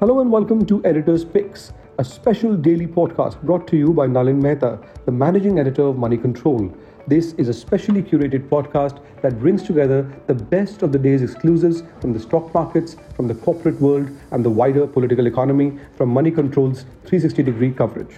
Hello and welcome to Editor's Picks, a special daily podcast brought to you by Nalin Mehta, the managing editor of Money Control. This is a specially curated podcast that brings together the best of the day's exclusives from the stock markets, from the corporate world, and the wider political economy from Money Control's 360-degree coverage.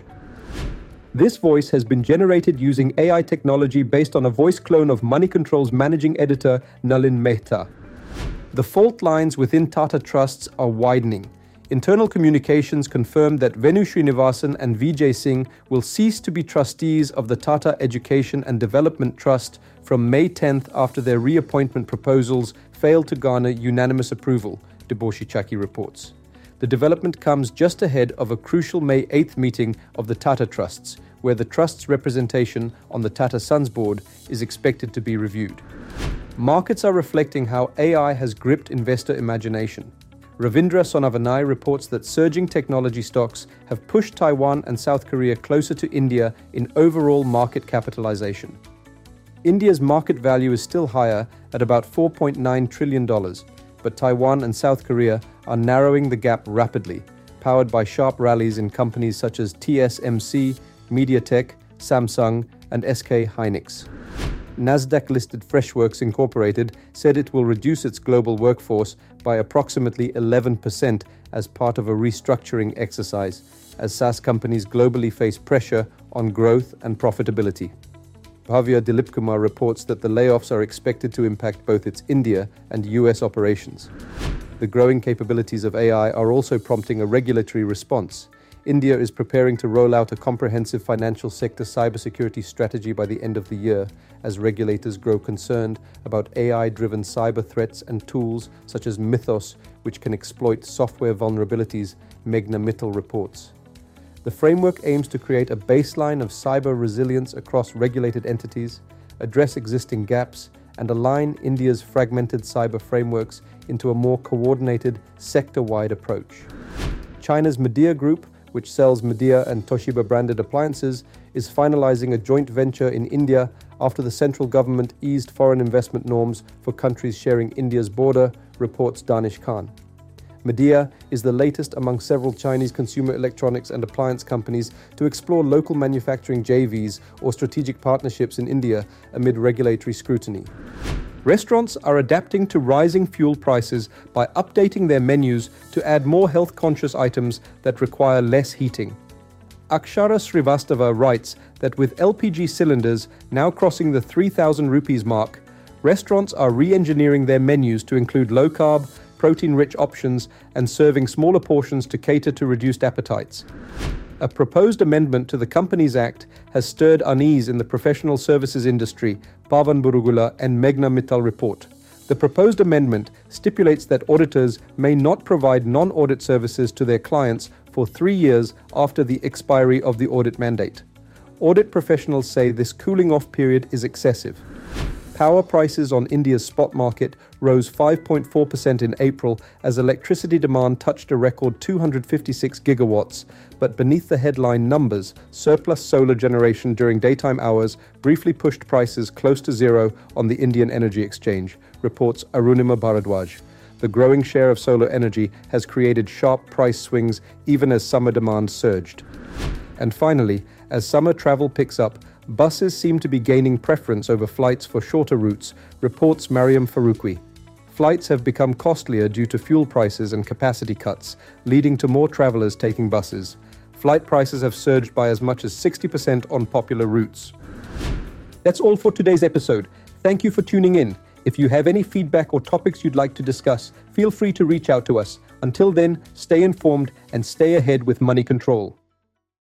This voice has been generated using AI technology based on a voice clone of Money Control's managing editor, Nalin Mehta. The fault lines within Tata Trusts are widening. Internal communications confirmed that Venu Srinivasan and Vijay Singh will cease to be trustees of the Tata Education and Development Trust from May 10th after their reappointment proposals failed to garner unanimous approval, Deboshi Chaki reports. The development comes just ahead of a crucial May 8th meeting of the Tata Trusts, where the Trust's representation on the Tata Sons board is expected to be reviewed. Markets are reflecting how AI has gripped investor imagination. Ravindra Sonavanai reports that surging technology stocks have pushed Taiwan and South Korea closer to India in overall market capitalization. India's market value is still higher at about $4.9 trillion, but Taiwan and South Korea are narrowing the gap rapidly, powered by sharp rallies in companies such as TSMC, MediaTek, Samsung, and SK Hynix. Nasdaq-listed Freshworks Incorporated said it will reduce its global workforce by approximately 11% as part of a restructuring exercise, as SaaS companies globally face pressure on growth and profitability. Bhavya Dilipkumar reports that the layoffs are expected to impact both its India and US operations. The growing capabilities of AI are also prompting a regulatory response. India is preparing to roll out a comprehensive financial sector cybersecurity strategy by the end of the year, as regulators grow concerned about AI-driven cyber threats and tools such as Mythos, which can exploit software vulnerabilities, Meghna Mittal reports. The framework aims to create a baseline of cyber resilience across regulated entities, address existing gaps, and align India's fragmented cyber frameworks into a more coordinated, sector-wide approach. China's Midea Group, which sells Midea and Toshiba branded appliances, is finalizing a joint venture in India after the central government eased foreign investment norms for countries sharing India's border, reports Danish Khan. Midea is the latest among several Chinese consumer electronics and appliance companies to explore local manufacturing JVs or strategic partnerships in India amid regulatory scrutiny. Restaurants are adapting to rising fuel prices by updating their menus to add more health-conscious items that require less heating. Akshara Srivastava writes that with LPG cylinders now crossing the 3,000 rupees mark, restaurants are re-engineering their menus to include low-carb, protein-rich options and serving smaller portions to cater to reduced appetites. A proposed amendment to the Companies Act has stirred unease in the professional services industry, Pavan Burugula and Meghna Mittal report. The proposed amendment stipulates that auditors may not provide non-audit services to their clients for 3 years after the expiry of the audit mandate. Audit professionals say this cooling-off period is excessive. Power prices on India's spot market rose 5.4% in April as electricity demand touched a record 256 gigawatts, but beneath the headline numbers, surplus solar generation during daytime hours briefly pushed prices close to zero on the Indian Energy Exchange, reports Arunima Bharadwaj. The growing share of solar energy has created sharp price swings even as summer demand surged. And finally, as summer travel picks up, buses seem to be gaining preference over flights for shorter routes, reports Mariam Farouqui. Flights have become costlier due to fuel prices and capacity cuts, leading to more travelers taking buses. Flight prices have surged by as much as 60% on popular routes. That's all for today's episode. Thank you for tuning in. If you have any feedback or topics you'd like to discuss, feel free to reach out to us. Until then, stay informed and stay ahead with Money Control.